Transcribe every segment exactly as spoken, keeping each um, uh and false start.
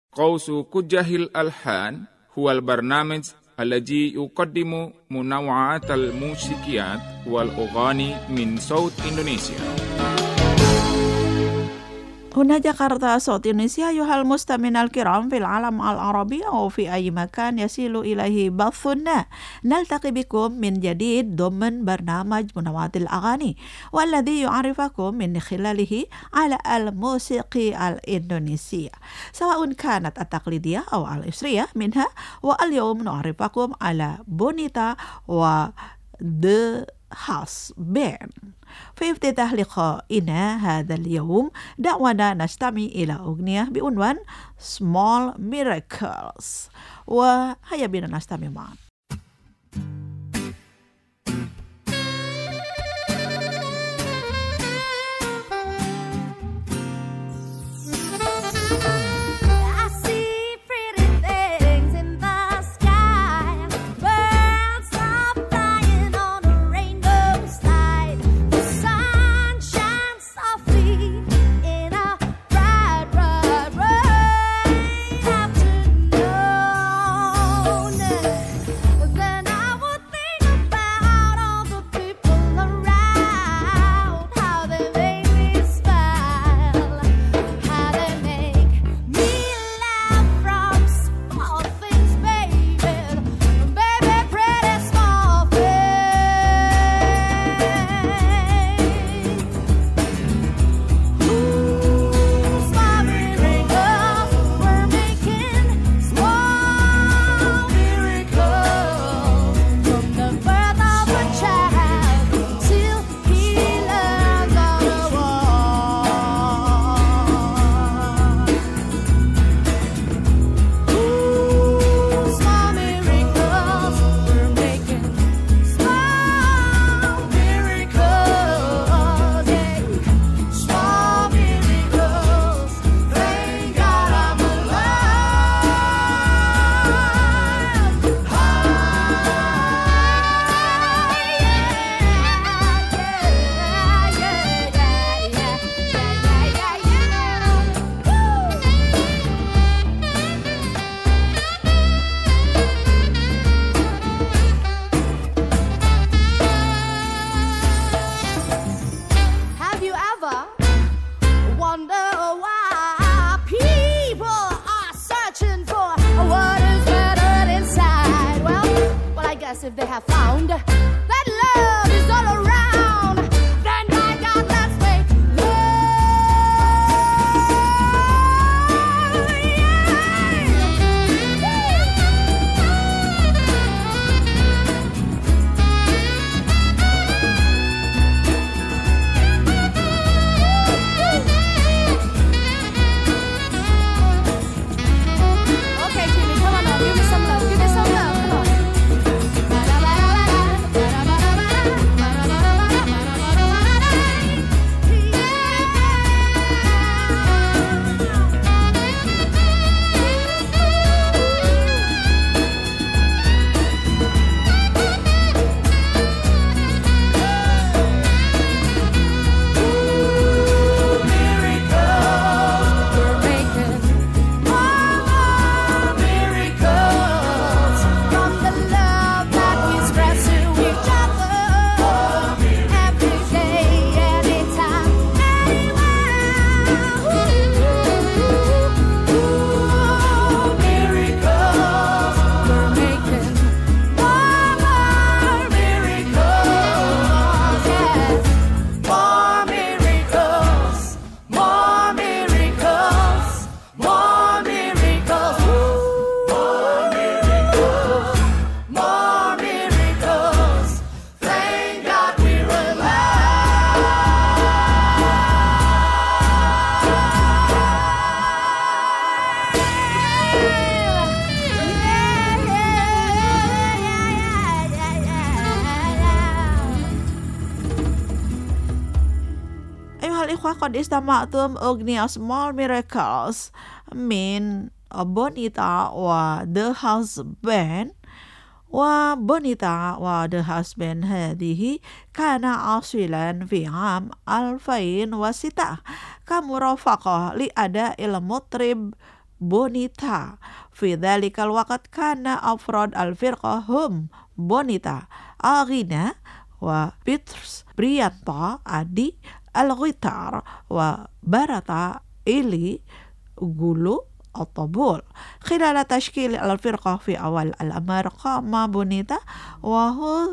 قوس كجه الألحان هو البرنامج الذي يقدم منوعات الموسيقيات والأغاني من صوت إندونيسيا. هنا جاكرتا صوت إندونيسيا أيها المستمعين الكرام في العالم العربي أو في أي مكان يصل إليه بثنا. نلتقي بكم من جديد ضمن برنامج منوعات الأغاني والذي يعرفكم من خلاله على الموسيقى الإندونيسية سواء كانت التقليدية أو الأصلية منها. واليوم نعرفكم على بونيتا و The House Band. في افتتاح لقائنا هذا اليوم دعونا نستمع إلى أغنية بعنوان Small Miracles وهيا بنا نستمع معا. If they have found that love is all around, then by God let's make Okay, Jimmy, come on now, give me some love, give me some love, come on. قد استمعتم أغنية Small Miracles من بونيتا و The House Band. وبونيتا و The House Band هذه كان عاصلا في عام ألفين وستة كمرافقة لأداء المطرب bonita. Fi dzalikal waqt kana afrad al-firqah hum bonita, Aghina wa Petrus, Brianta, Adi, Al-Ghitar wa Barata, Ili, Gulu, الطبول. خلال تشكيل الفرقة في أول الأمر قام بونيتا وهو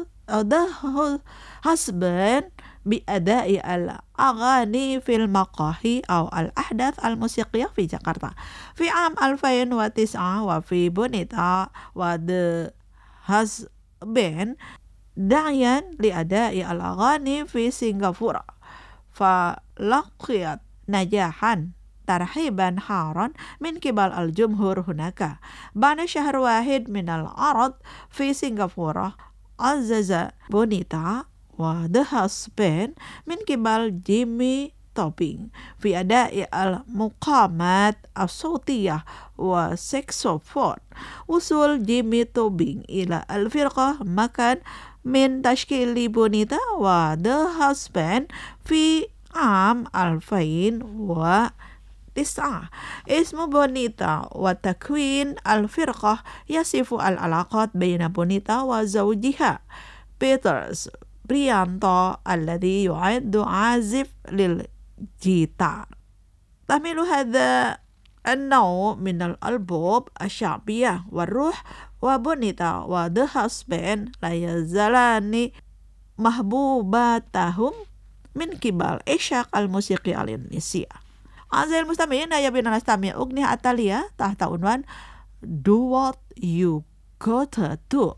حسبا بأداء الأغاني في المقاهي أو الأحداث الموسيقية في جاكرتا. في عام ألفين وتسعة وفي بونيتا ود حسبا داعيا لأداء الأغاني في سنغافورة، فلقيت نجاحا ترحيبا حارا من قبل الجمهور هناك. بعد شهر واحد من العرض في سنغافورة عزز بونيتا وذا حسبان من قبل جيمي توبين في أداء المقامات الصوتية والسكسوفون. وصول جيمي توبين إلى الفرقة مكان من تشكيل بونيتا وذا حسبان في عام ألفين وتسعة. اسم بونيتا وتكوين الفرقة يصف العلاقات بين بونيتا وزوجها بيترس بريانتو الذي يعد عازف للجيتار. تحمل هذا النوع من الألبوم الشعبية والروح، وبونيتا وذا حسبان لا يزالان محبوباتهم من قبل عشاق الموسيقى الإندونيسية. أعزائي المستمعين، هيا بنا نستمع أغنية إيطالية تحت عنوان Do What You Gotta Do.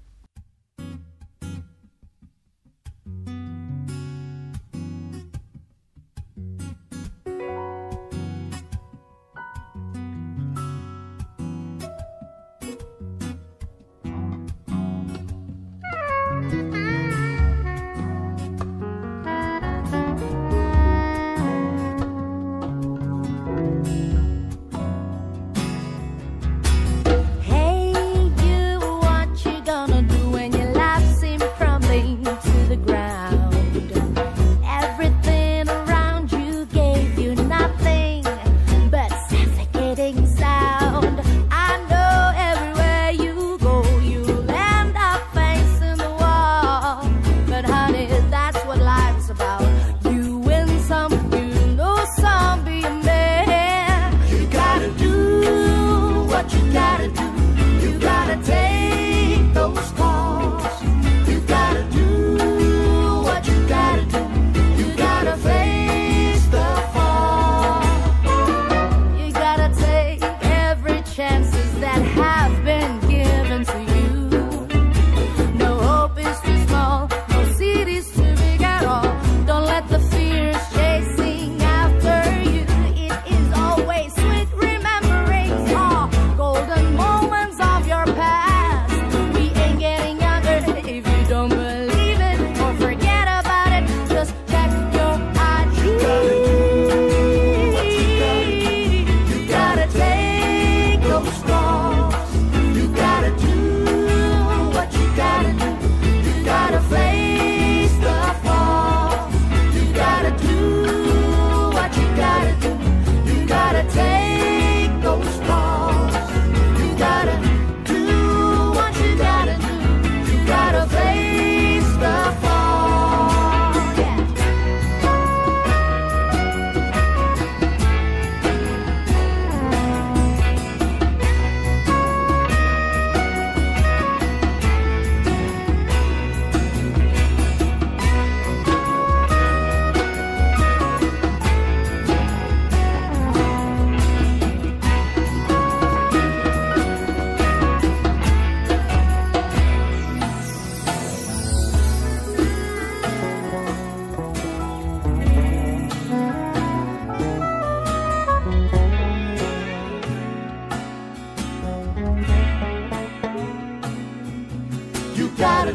gotta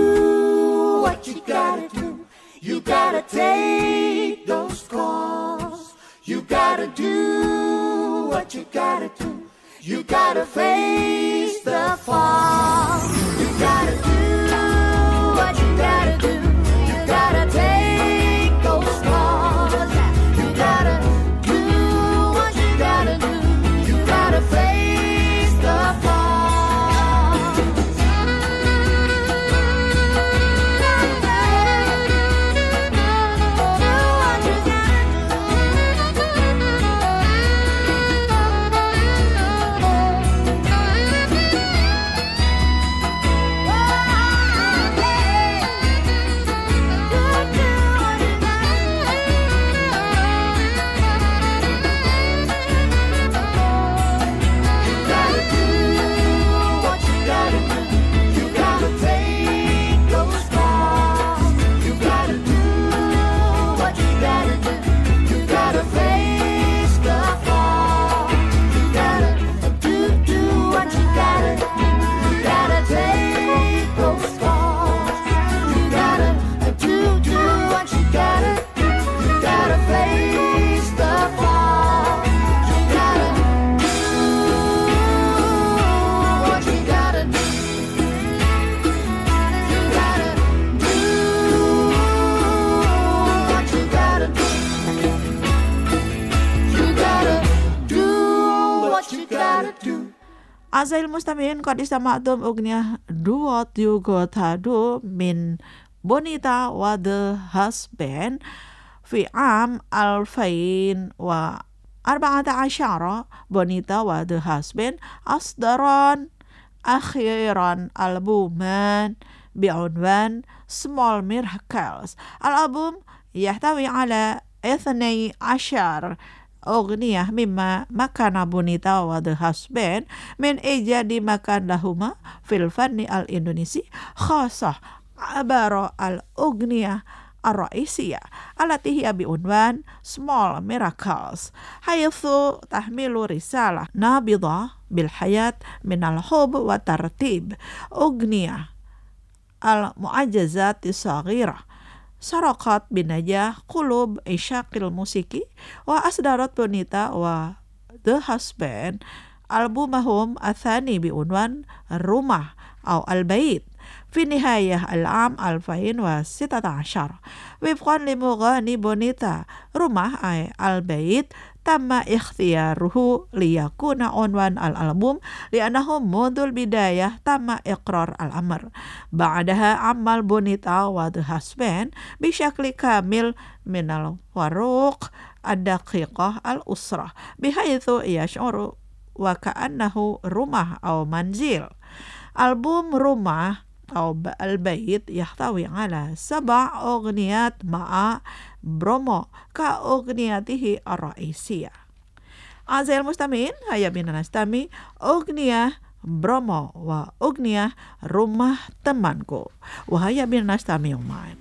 do what you gotta do. You gotta take those calls. You gotta do what you gotta do. You gotta face the fall. You gotta do what you gotta do. You gotta take those calls. You gotta do what you gotta do. You gotta face gotta do. أعزائي المستمعين قد استمعتم أغنية Do What You Gotta Do من بونيتا و The Husband في عام ألفين وأربعة عشر. بونيتا و The Husband أصدران أخيرا ألبوما بعنوان Small Miracles. الألبوم يحتوي على اثني عشر أغنية مما مكان بونيتا و The Husband من إيجاد مكان لهما في الفن الإندونيسي، خاصة عبر الأغنية الرئيسية التي هي بعنوان Small Miracles، حيث تحمل رسالة نابضة بالحياة من الحب والترتيب. أغنية المعجزات الصغيرة سرقت بنجاح قلوب عشاق الموسيقى، وأصدرت بونيتا و The Husband ألبومهم الثاني بعنوان روما أو البيت في نهاية العام ألفين وستة عشر. وفقا لمغني بونيتا، روما أي البيت تم اختياره ليكون عنوان الألبوم لأنه منذ البداية تم إقرار الأمر. بعدها عمل بونيتا و The Husband بشكل كامل من الفروق الدقيقة الأسرة، بحيث يشعر وكأنه روما أو منزل. ألبوم روما أو البيت يحتوي على سبع أغنيات مع برومو كأغنيته الرئيسية. أعزائي المستمعين، هيا بنا نستمع أغنية برومو وأغنية روما temanku، وهيا بنا نستمع معا.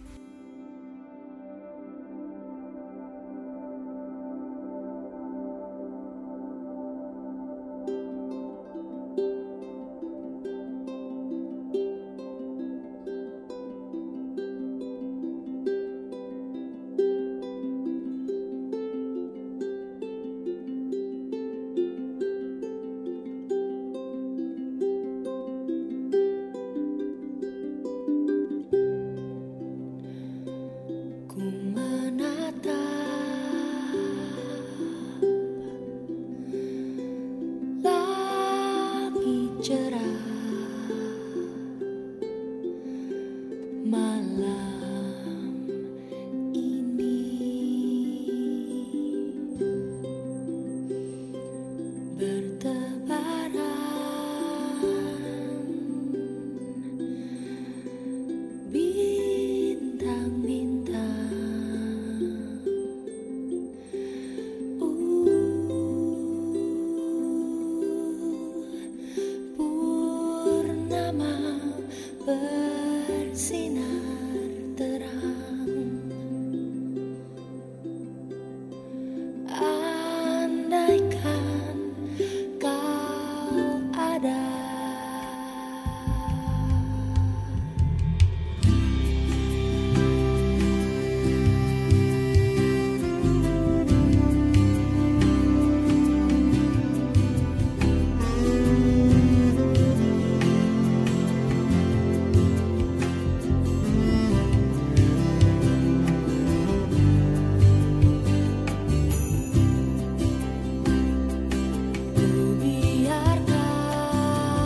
Biarkan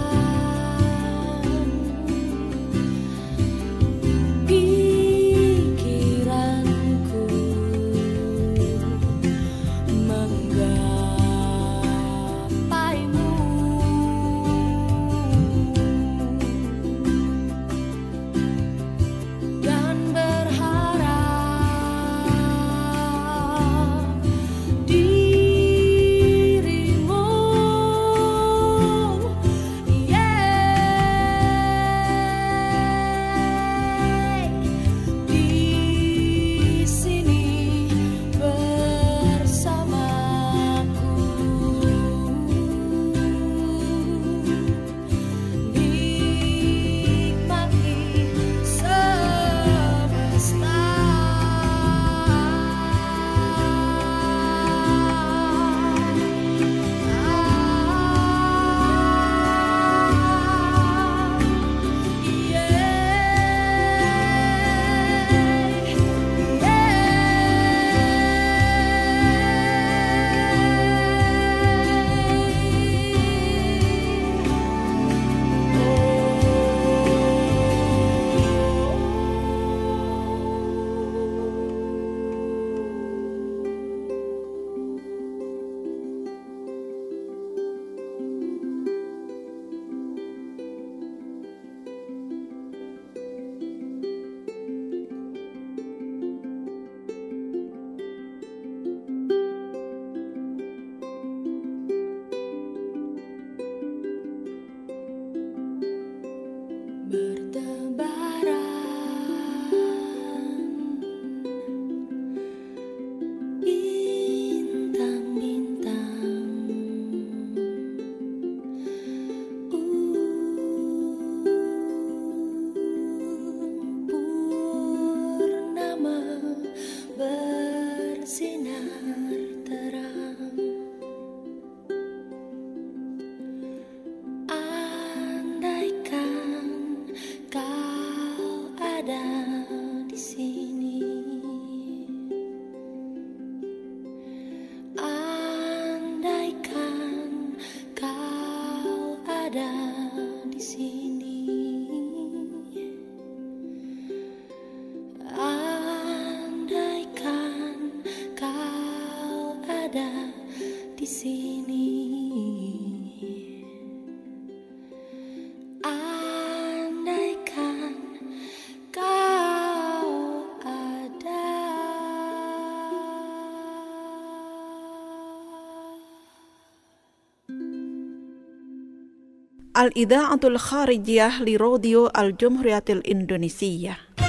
ada di sini. Andaikan kau ada di sini. Andaikan kau ada. Al-Idha'atul Kharijiyah li Radio Al-Jumhuriyatil Indonesia.